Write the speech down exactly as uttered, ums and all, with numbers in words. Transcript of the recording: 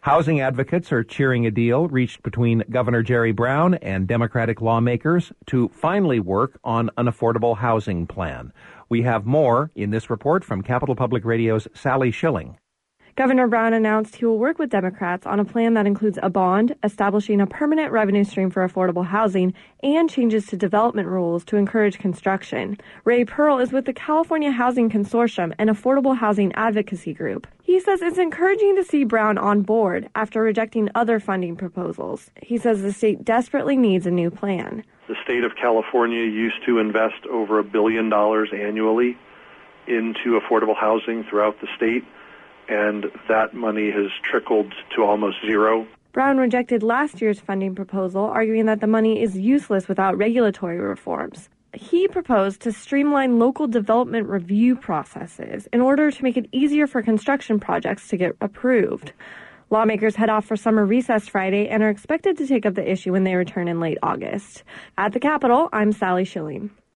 Housing advocates are cheering a deal reached between Governor Jerry Brown and Democratic lawmakers to finally work on an affordable housing plan. We have more in this report from Capital Public Radio's Sally Schilling. Governor Brown announced he will work with Democrats on a plan that includes a bond, establishing a permanent revenue stream for affordable housing, and changes to development rules to encourage construction. Ray Pearl is with the California Housing Consortium, an affordable housing advocacy group. He says it's encouraging to see Brown on board after rejecting other funding proposals. He says the state desperately needs a new plan. The state of California used to invest over a billion dollars annually into affordable housing throughout the state, and that money has trickled to almost zero. Brown rejected last year's funding proposal, arguing that the money is useless without regulatory reforms. He proposed to streamline local development review processes in order to make it easier for construction projects to get approved. Lawmakers head off for summer recess Friday and are expected to take up the issue when they return in late August. At the Capitol, I'm Sally Schilling.